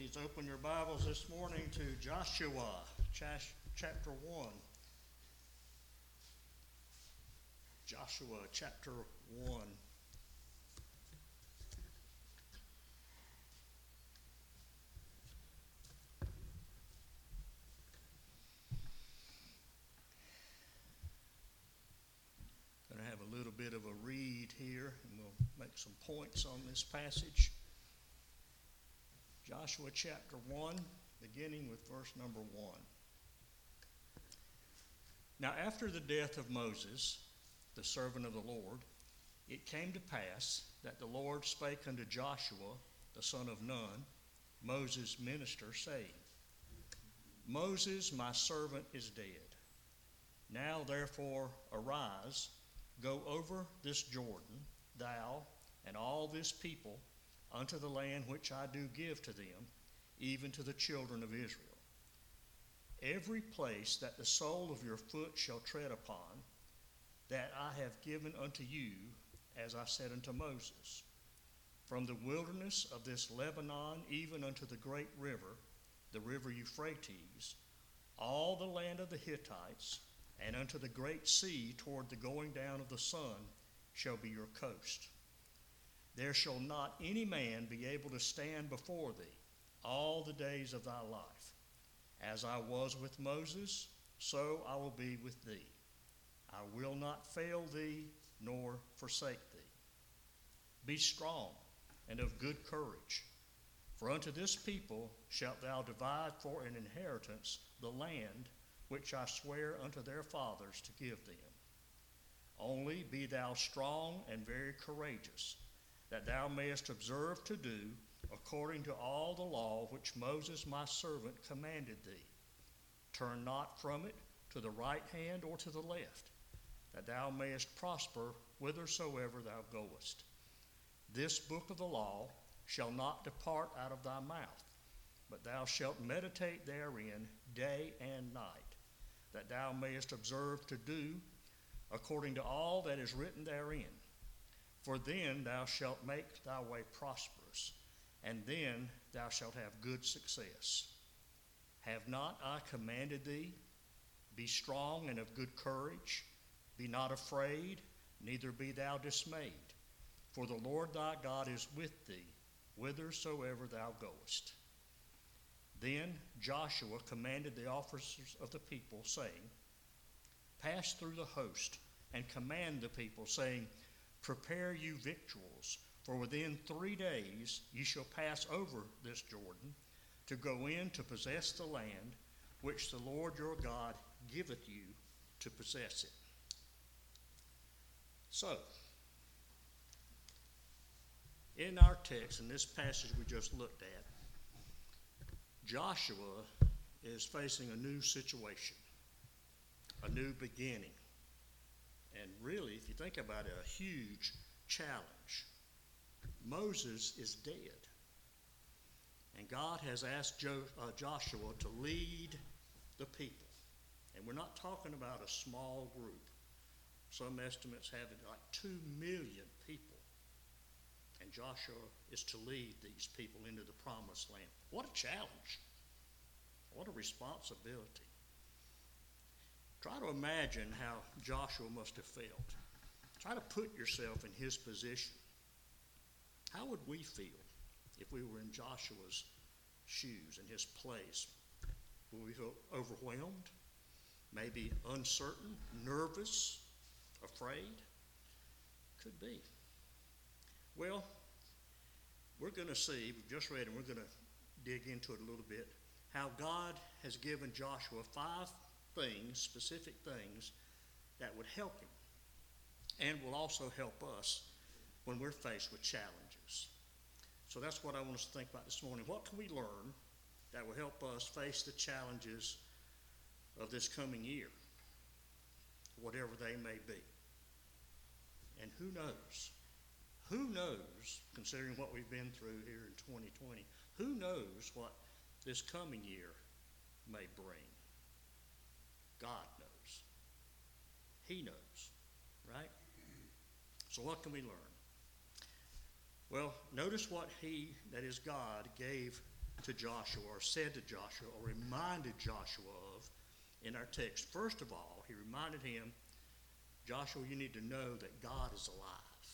Please open your Bibles this morning to Joshua chapter 1. Joshua chapter 1. Going to have a little bit of a read here, and we'll make some points on this passage. Joshua chapter 1, beginning with verse number 1. Now after the death of Moses, the servant of the Lord, it came to pass that the Lord spake unto Joshua, the son of Nun, Moses' minister, saying, Moses, my servant, is dead. Now therefore arise, go over this Jordan, thou and all this people, unto the land which I do give to them, even to the children of Israel. Every place that the sole of your foot shall tread upon, that I have given unto you, as I said unto Moses, from the wilderness of this Lebanon even unto the great river, the river Euphrates, all the land of the Hittites, and unto the great sea toward the going down of the sun shall be your coast. There shall not any man be able to stand before thee all the days of thy life. As I was with Moses, so I will be with thee. I will not fail thee nor forsake thee. Be strong and of good courage, for unto this people shalt thou divide for an inheritance the land which I swear unto their fathers to give them. Only be thou strong and very courageous, that thou mayest observe to do according to all the law which Moses my servant commanded thee. Turn not from it to the right hand or to the left, that thou mayest prosper whithersoever thou goest. This book of the law shall not depart out of thy mouth, but thou shalt meditate therein day and night, that thou mayest observe to do according to all that is written therein. For then thou shalt make thy way prosperous, and then thou shalt have good success. Have not I commanded thee? Be strong and of good courage. Be not afraid, neither be thou dismayed. For the Lord thy God is with thee, whithersoever thou goest. Then Joshua commanded the officers of the people, saying, Pass through the host, and command the people, saying, Prepare you victuals, for within 3 days ye shall pass over this Jordan, to go in to possess the land which the Lord your God giveth you to possess it. So, in our text, in this passage we just looked at, Joshua is facing a new situation, a new beginning. And really, if you think about it, a huge challenge. Moses is dead. And God has asked Joshua to lead the people. And we're not talking about a small group. Some estimates have it like 2 million people. And Joshua is to lead these people into the promised land. What a challenge. What a responsibility. Try to imagine how Joshua must have felt. Try to put yourself in his position. How would we feel if we were in Joshua's shoes, in his place? Would we feel overwhelmed? Maybe uncertain, nervous, afraid? Could be. Well, we're going to see, we've just read and we're going to dig into it a little bit, how God has given Joshua 5 things, specific things, that would help him and will also help us when we're faced with challenges. So that's what I want us to think about this morning. What can we learn that will help us face the challenges of this coming year, whatever they may be? And who knows, considering what we've been through here in 2020, who knows what this coming year may bring? God knows. He knows, right? So what can we learn? Well, notice what he, that is God, gave to Joshua, or said to Joshua, or reminded Joshua of in our text. First of all, he reminded him, Joshua, you need to know that God is alive.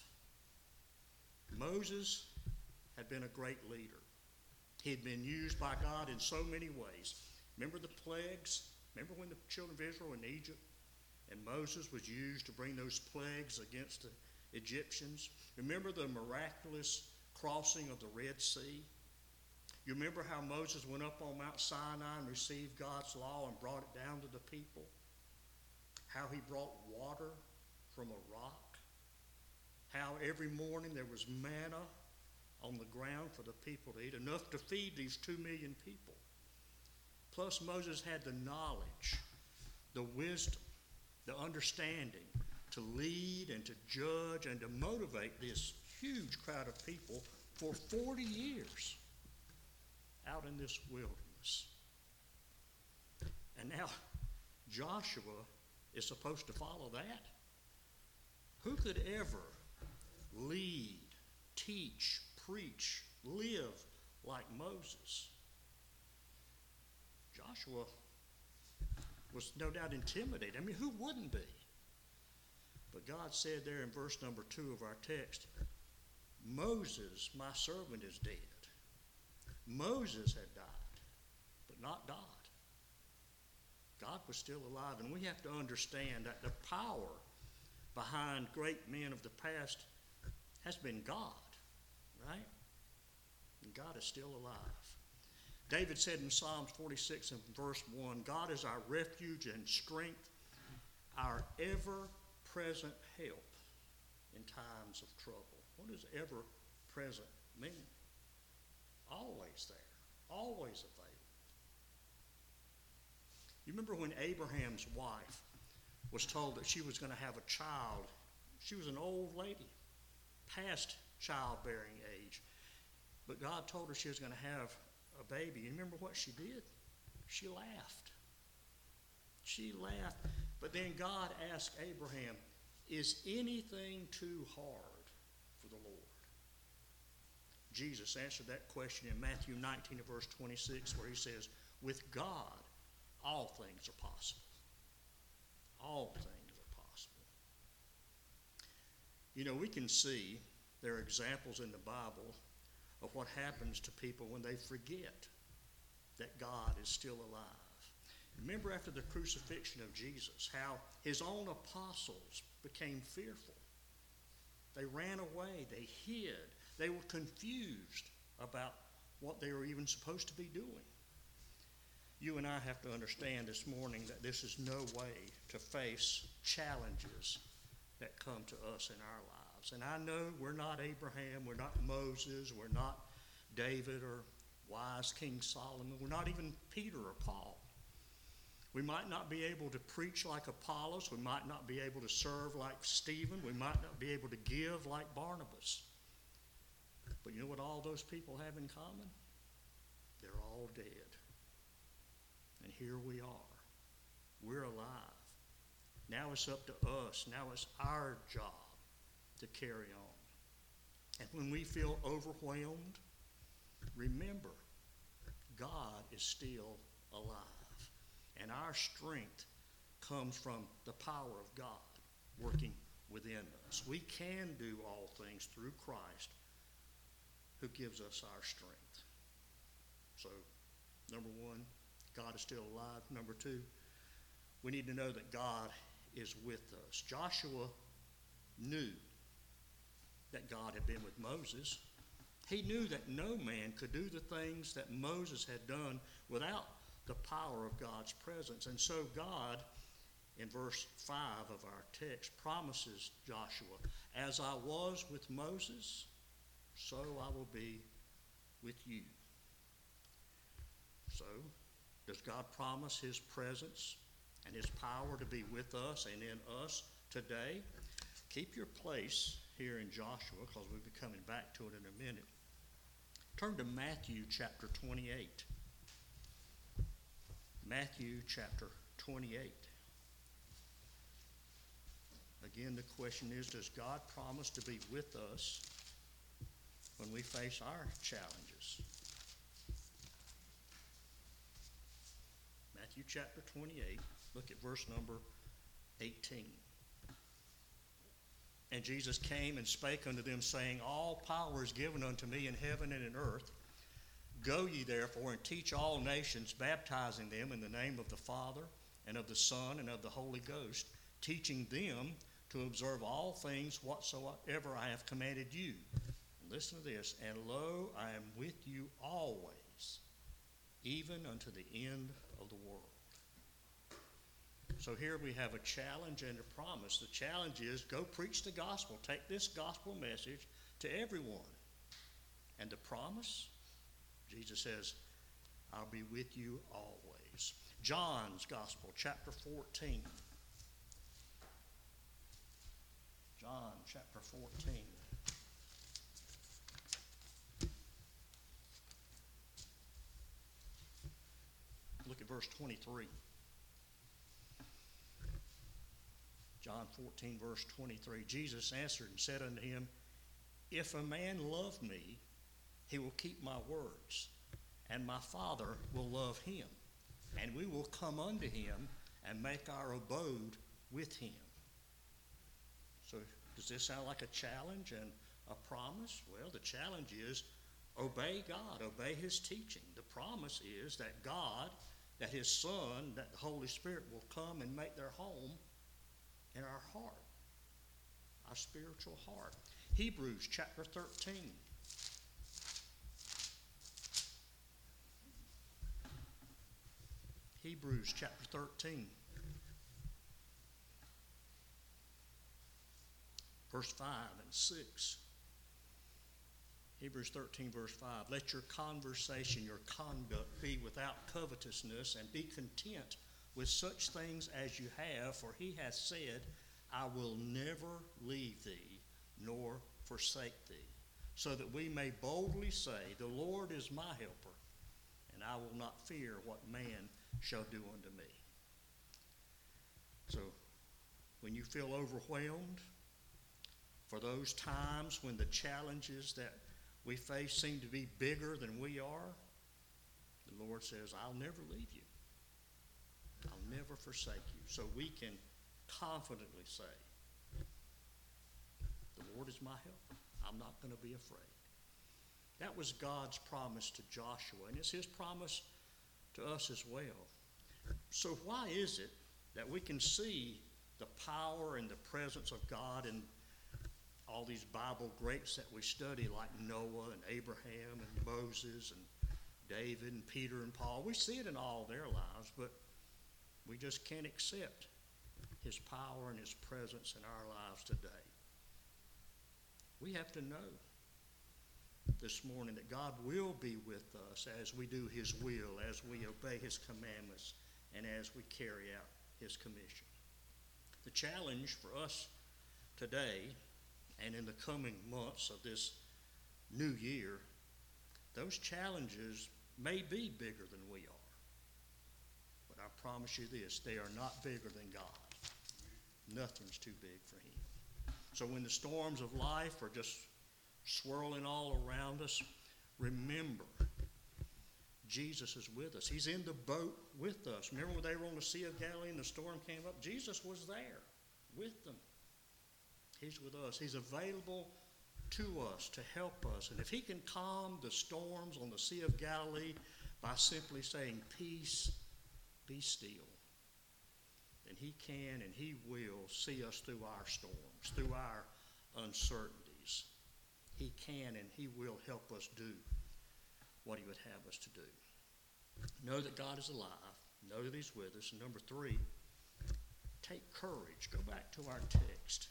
Moses had been a great leader. He had been used by God in so many ways. Remember the plagues? Remember when the children of Israel were in Egypt and Moses was used to bring those plagues against the Egyptians? Remember the miraculous crossing of the Red Sea? You remember how Moses went up on Mount Sinai and received God's law and brought it down to the people? How he brought water from a rock? How every morning there was manna on the ground for the people to eat, enough to feed these 2 million people. Plus Moses had the knowledge, the wisdom, the understanding to lead and to judge and to motivate this huge crowd of people for 40 years out in this wilderness. And now Joshua is supposed to follow that? Who could ever lead, teach, preach, live like Moses? Joshua was no doubt intimidated. I mean, who wouldn't be? But God said there in verse number 2 of our text, Moses, my servant, is dead. Moses had died, but not God. God was still alive, and we have to understand that the power behind great men of the past has been God, right? And God is still alive. David said in Psalms 46 and verse 1, God is our refuge and strength, our ever-present help in times of trouble. What does ever-present mean? Always there, always available. You remember when Abraham's wife was told that she was going to have a child? She was an old lady, past childbearing age. But God told her she was going to have a baby. You remember what she did? She laughed. She laughed. But then God asked Abraham, is anything too hard for the Lord? Jesus answered that question in Matthew 19 verse 26, where he says, with God, all things are possible. All things are possible. You know, we can see there are examples in the Bible of what happens to people when they forget that God is still alive. Remember after the crucifixion of Jesus, how his own apostles became fearful. They ran away, they hid, they were confused about what they were even supposed to be doing. You and I have to understand this morning that this is no way to face challenges that come to us in our lives. And I know we're not Abraham, we're not Moses, we're not David or wise King Solomon, we're not even Peter or Paul. We might not be able to preach like Apollos, we might not be able to serve like Stephen, we might not be able to give like Barnabas. But you know what all those people have in common? They're all dead. And here we are. We're alive. Now it's up to us. Now it's our job to carry on. And when we feel overwhelmed, remember, God is still alive. And our strength comes from the power of God working within us. We can do all things through Christ who gives us our strength. So, number one, God is still alive. Number two, we need to know that God is with us. Joshua knew that God had been with Moses. He knew that no man could do the things that Moses had done without the power of God's presence. And so God, in verse 5 of our text, promises Joshua, as I was with Moses, so I will be with you. So, does God promise his presence and his power to be with us and in us today? Keep your place here in Joshua, because we'll be coming back to it in a minute. Turn to Matthew chapter 28. Matthew chapter 28. Again, the question is, does God promise to be with us when we face our challenges? Matthew chapter 28, look at verse number 18. And Jesus came and spake unto them, saying, All power is given unto me in heaven and in earth. Go ye therefore and teach all nations, baptizing them in the name of the Father and of the Son and of the Holy Ghost, teaching them to observe all things whatsoever I have commanded you. And listen to this, and lo, I am with you always, even unto the end of the world. So here we have a challenge and a promise. The challenge is go preach the gospel. Take this gospel message to everyone. And the promise, Jesus says, I'll be with you always. John's Gospel, chapter 14. John, chapter 14. Look at verse 23. John 14, verse 23. Jesus answered and said unto him, If a man love me, he will keep my words, and my Father will love him, and we will come unto him and make our abode with him. So does this sound like a challenge and a promise? Well, the challenge is obey God, obey his teaching. The promise is that God, that his Son, that the Holy Spirit will come and make their home in our heart, our spiritual heart. Hebrews chapter 13. Hebrews chapter 13. Verse 5 and 6. Hebrews 13, verse 5. Let your conversation, your conduct be without covetousness, and be content with such things as you have, for he hath said, I will never leave thee, nor forsake thee, so that we may boldly say, The Lord is my helper, and I will not fear what man shall do unto me. So, when you feel overwhelmed, for those times when the challenges that we face seem to be bigger than we are, the Lord says, I'll never leave you. I'll never forsake you. So we can confidently say, the Lord is my helper. I'm not going to be afraid. That was God's promise to Joshua, and it's his promise to us as well. So why is it that we can see the power and the presence of God in all these Bible greats that we study, like Noah and Abraham and Moses and David and Peter and Paul? We see it in all their lives, but we just can't accept his power and his presence in our lives today. We have to know this morning that God will be with us as we do his will, as we obey his commandments, and as we carry out his commission. The challenge for us today and in the coming months of this new year, those challenges may be bigger than we are. But I promise you this, they are not bigger than God. Nothing's too big for him. So when the storms of life are just swirling all around us, remember, Jesus is with us. He's in the boat with us. Remember when they were on the Sea of Galilee and the storm came up? Jesus was there with them. He's with us. He's available to us to help us. And if he can calm the storms on the Sea of Galilee by simply saying, peace, be still, then he can and he will see us through our storms, through our uncertainties. He can and he will help us do what he would have us to do. Know that God is alive. Know that he's with us. And number 3, take courage. Go back to our text.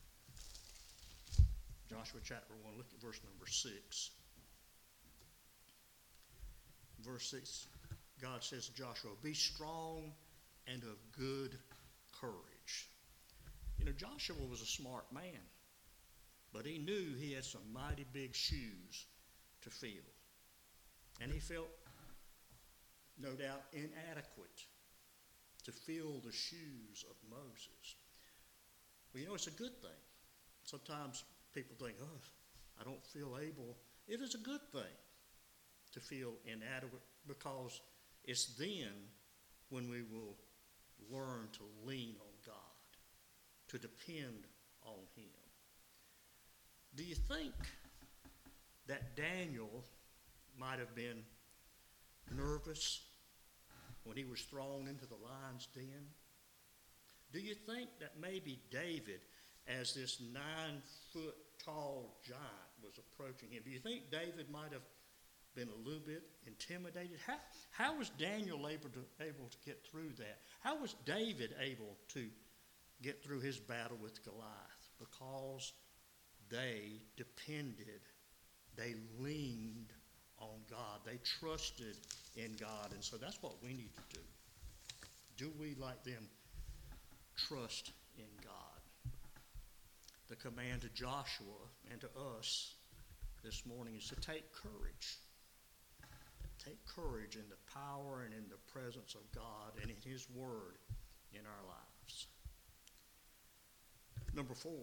Joshua chapter 1, look at verse number 6. Verse 6, God says to Joshua, be strong and of good courage. You know, Joshua was a smart man, but he knew he had some mighty big shoes to fill. And he felt, no doubt, inadequate to fill the shoes of Moses. Well, you know, it's a good thing. Sometimes people think, oh, I don't feel able. It is a good thing to feel inadequate, because it's then when we will learn to lean on God, to depend on Him. Do you think that Daniel might have been nervous when he was thrown into the lion's den? Do you think that maybe David, as this 9-foot tall giant was approaching him, do you think David might have been a little bit intimidated? How was Daniel able to get through that? How was David able to get through his battle with Goliath? Because they depended, they leaned on God. They trusted in God. And so that's what we need to do. Do we, like them, trust in God? The command to Joshua and to us this morning is to take courage. Take courage in the power and in the presence of God and in His Word in our lives. Number 4,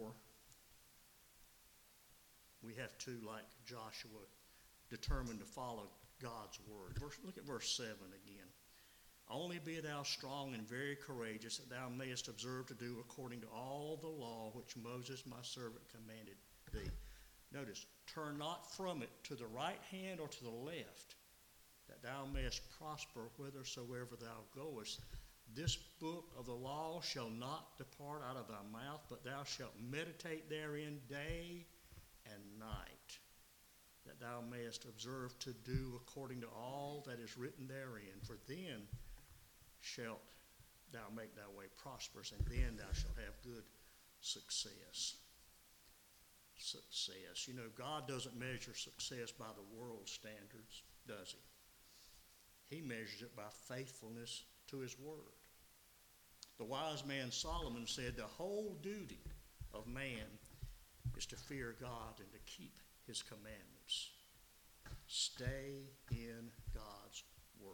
we have to, like Joshua, determined to follow God's Word. Look at verse 7 again. Only be thou strong and very courageous, that thou mayest observe to do according to all the law which Moses my servant commanded thee. Notice, turn not from it to the right hand or to the left, that thou mayest prosper whithersoever thou goest. This book of the law shall not depart out of thy mouth, but thou shalt meditate therein day and night, that thou mayest observe to do according to all that is written therein. For then shalt thou make thy way prosperous, and then thou shalt have good success. Success. You know, God doesn't measure success by the world's standards, does He? He measures it by faithfulness to His Word. The wise man Solomon said, the whole duty of man is to fear God and to keep His commandments. Stay in God's Word.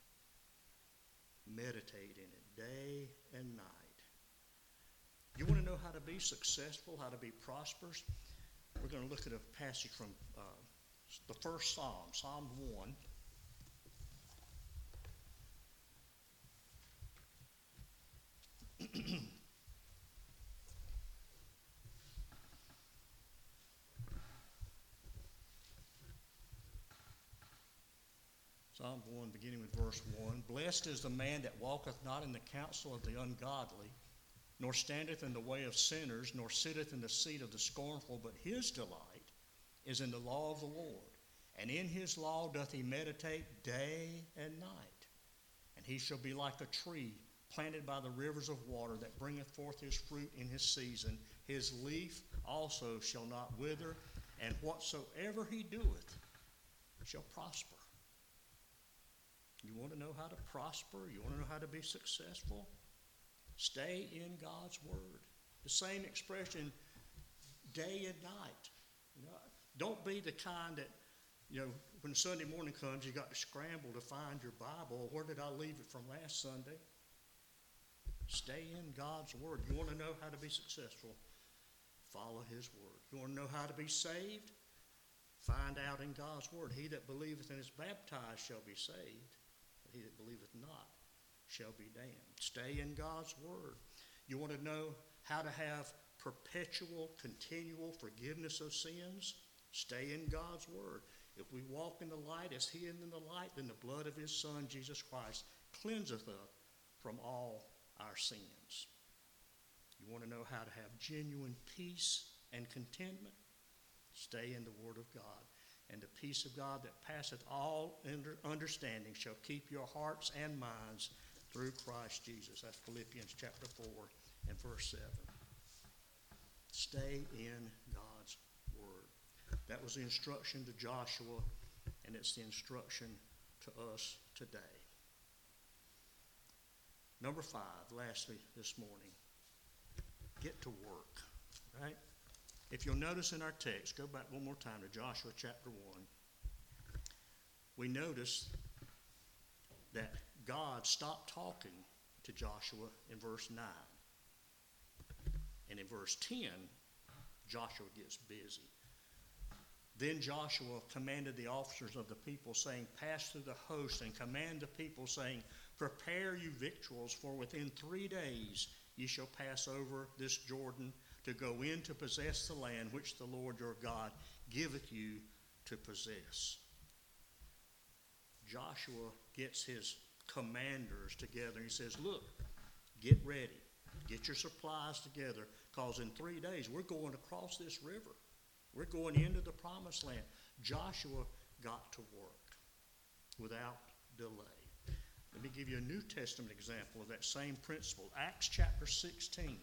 Meditate in it day and night. You want to know how to be successful, how to be prosperous? We're going to look at a passage from the first Psalm, Psalm 1. Psalm 1, beginning with verse 1. Blessed is the man that walketh not in the counsel of the ungodly, nor standeth in the way of sinners, nor sitteth in the seat of the scornful, but his delight is in the law of the Lord. And in his law doth he meditate day and night. And he shall be like a tree planted by the rivers of water, that bringeth forth his fruit in his season. His leaf also shall not wither, and whatsoever he doeth shall prosper. You want to know how to prosper? You want to know how to be successful? Stay in God's Word. The same expression, day and night. You know, don't be the kind that, when Sunday morning comes, you got to scramble to find your Bible. Where did I leave it from last Sunday? Stay in God's Word. You want to know how to be successful? Follow His Word. You want to know how to be saved? Find out in God's Word. He that believeth and is baptized shall be saved, but he that believeth not shall be damned. Stay in God's Word. You want to know how to have perpetual, continual forgiveness of sins? Stay in God's Word. If we walk in the light as He is in the light, then the blood of His Son, Jesus Christ, cleanseth us from all our sins. You want to know how to have genuine peace and contentment? Stay in the Word of God. And the peace of God that passeth all understanding shall keep your hearts and minds through Christ Jesus. That's Philippians chapter 4 and verse 7. Stay in God's Word. That was the instruction to Joshua, and it's the instruction to us today. Number 5, lastly this morning, get to work, right? If you'll notice in our text, go back one more time to Joshua chapter 1. We notice that God stopped talking to Joshua in verse 9. And in verse 10, Joshua gets busy. Then Joshua commanded the officers of the people, saying, Pass through the host and command the people, saying, Prepare you victuals, for within 3 days ye shall pass over this Jordan to go in to possess the land which the Lord your God giveth you to possess. Joshua gets his commanders together. He says, look, get ready. Get your supplies together, because in 3 days we're going across this river. We're going into the promised land. Joshua got to work without delay. Let me give you a New Testament example of that same principle. Acts chapter 16.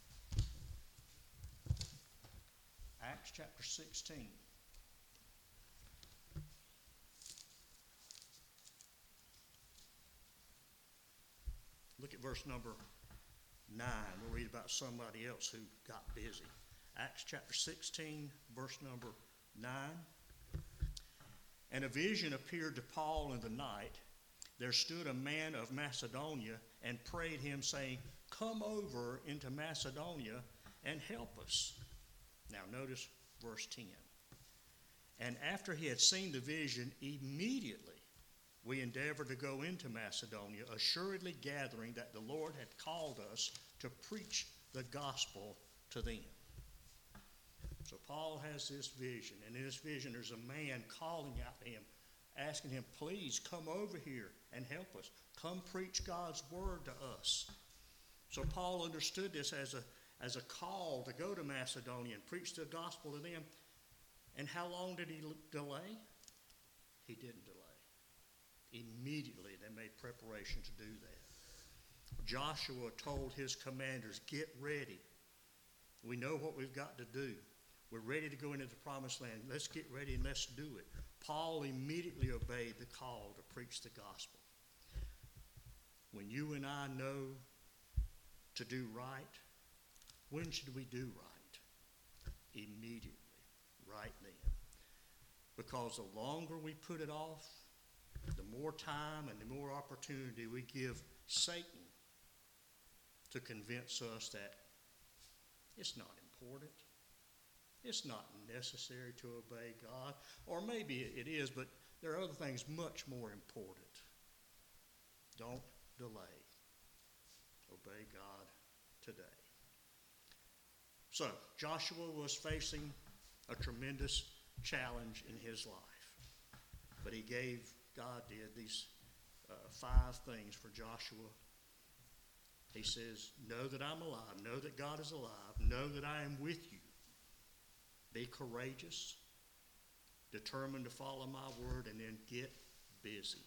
Acts chapter 16. Look at verse number 9. We'll read about somebody else who got busy. Acts chapter 16, verse number 9. And a vision appeared to Paul in the night. There stood a man of Macedonia and prayed him, saying, Come over into Macedonia and help us. Now notice verse 10. And after he had seen the vision, immediately we endeavored to go into Macedonia, assuredly gathering that the Lord had called us to preach the gospel to them. So Paul has this vision, and in this vision there's a man calling out to him, asking him, please come over here and help us. Come preach God's word to us. So Paul understood this as a call to go to Macedonia and preach the gospel to them. And how long did he delay? He didn't delay. Immediately they made preparation to do that. Joshua told his commanders, get ready. We know what we've got to do. We're ready to go into the promised land. Let's get ready and let's do it. Paul immediately obeyed the call to preach the gospel. When you and I know to do right, when should we do right? Immediately, right then. Because the longer we put it off, the more time and the more opportunity we give Satan to convince us that it's not important. It's not necessary to obey God. Or maybe it is, but there are other things much more important. Don't delay. Obey God today. So, Joshua was facing a tremendous challenge in his life. But God did these 5 things for Joshua. He says, know that I'm alive. Know that God is alive. Know that I am with you. Be courageous. Determined to follow my word, and then get busy.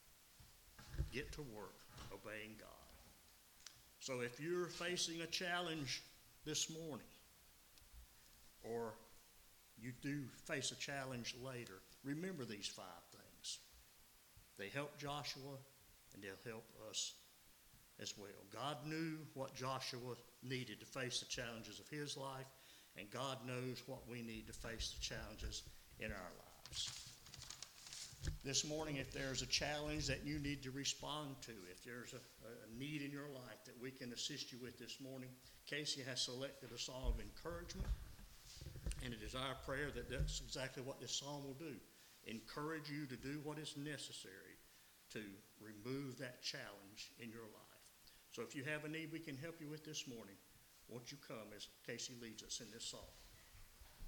Get to work obeying God. So if you're facing a challenge this morning, or you do face a challenge later, remember these 5 things. They helped Joshua, and they'll help us as well. God knew what Joshua needed to face the challenges of his life, and God knows what we need to face the challenges in our lives. This morning, if there's a challenge that you need to respond to, if there's a need in your life that we can assist you with this morning, Casey has selected a song of encouragement, and it is our prayer that that's exactly what this song will do. Encourage you to do what is necessary to remove that challenge in your life. So if you have a need we can help you with this morning, won't you come as Casey leads us in this song?